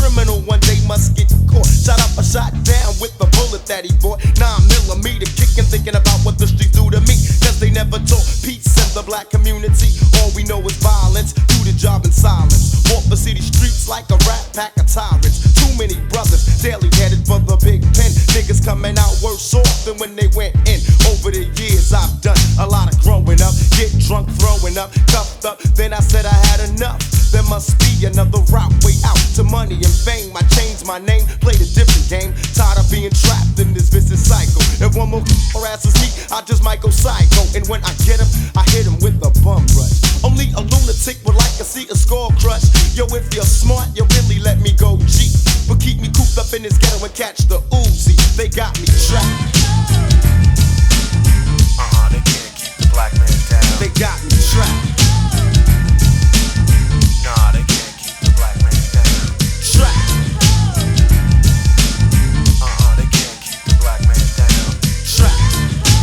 criminal one day must get caught. Shot up or shot down with the bullet that he bought. 9mm kicking, thinking about what the streets do to me. Cause they never taught peace in the black community. All we know is violence, do the job in silence. Walk the city streets like a rat pack of tyrants. Too many brothers, daily headed for the big pen. Niggas coming out worse off than when they went in. Over the years I've done a lot of growing up. Get drunk, throwing up, cuffed up. Then I said I had enough. There must be another route, way out to money and fame. I changed my name, played a different game. Tired of being trapped in this vicious cycle. If one more harasses me, I just might go psycho. And when I get him, I hit him with a bum rush. Only a lunatic would like to see a skull crush. Yo, if you're smart, you really let me go G. But keep me cooped up in this ghetto and catch the Uzi. They got me trapped. They can't keep the black man down. They got me trapped. Nah, they can't keep the black man down. Trapped. They can't keep the black man down. Trapped.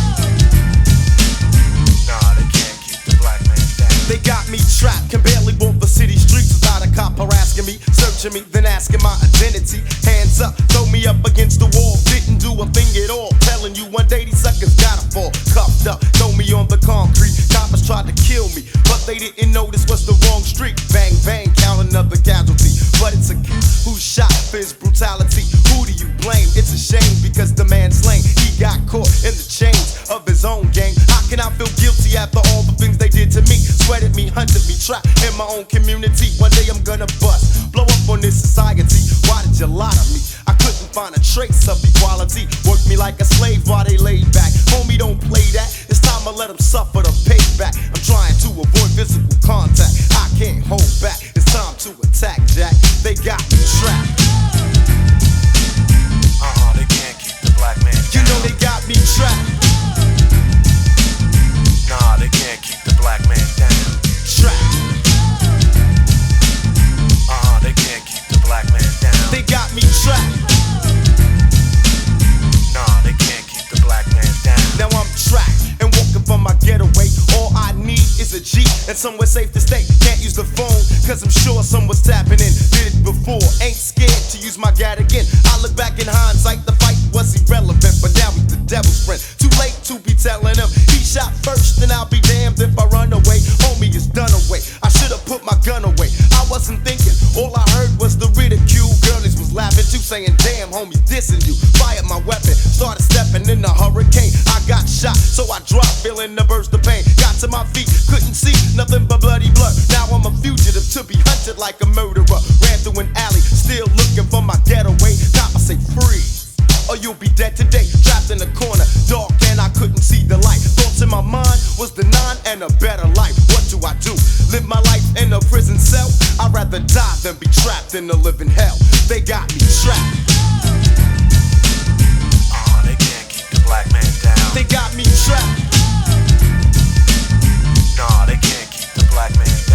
Nah, they can't keep the black man down. They got me trapped, can barely walk the city streets without a cop harassing me, searching me, then asking my identity. Hands up, throw me up against the wall, didn't do a thing at all. Telling you one day these suckers gotta fall. Cuffed up, throw me on the concrete. Coppers tried to kill me, but they didn't know this was the wrong street. Bang, bang, count another casualty. But it's a kid who shot for his brutality. Who do you blame? It's a shame because the man's slain. He got caught in the chains of his own gang. How can I feel guilty after all the things they did to me? Sweated me, hunted me, trapped in my own community. One day I'm gonna bust, blow up on this society. Why did you lie to me? I couldn't find a trace of equality. Worked me like a slave while they laid back. Homie, don't play that. It's time to let them suffer the payback. I'm trying to avoid physical contact. I can't hold back. It's time to attack, Jack. They got me trapped. They can't keep the black man down. You know they got me trapped. Nah, they can't keep the black man down. Trapped. They can't keep the black man down. They got me trapped. Nah, they can't keep the black man down. Now I'm trapped and walking from my getaway. All I need is a G and somewhere safe to stay. Can't use the phone, cause I'm sure someone's tapping in. Did it before, ain't scared to use my gat again. I look back in hindsight, the fight was irrelevant, but now he's the devil's friend. Too late to be telling him he shot first, and I'll be damned if I run away. Homie is done away. I should've put my gun away. I wasn't thinking, all I heard was the ridicule. Girlies was laughing too, saying, damn, homie, dissing you. Fired my weapon, started stepping in the hurricane. I got shot, so I dropped, feeling the burst of pain. Got to my feet, couldn't see nothing but bloody blood. Now I'm a fugitive to be hunted like a murderer. Ran through an alley, still looking for my getaway. Cop, I say freeze, or you'll be dead today. Trapped in a corner, dark and I couldn't see the light. Thoughts in my mind was the nine and a better life. What do I do? Live my life in a prison cell? I'd rather die than be trapped in a living hell. They got me trapped. They can't keep the black man down. They got me trapped. Nah, they can't keep the black man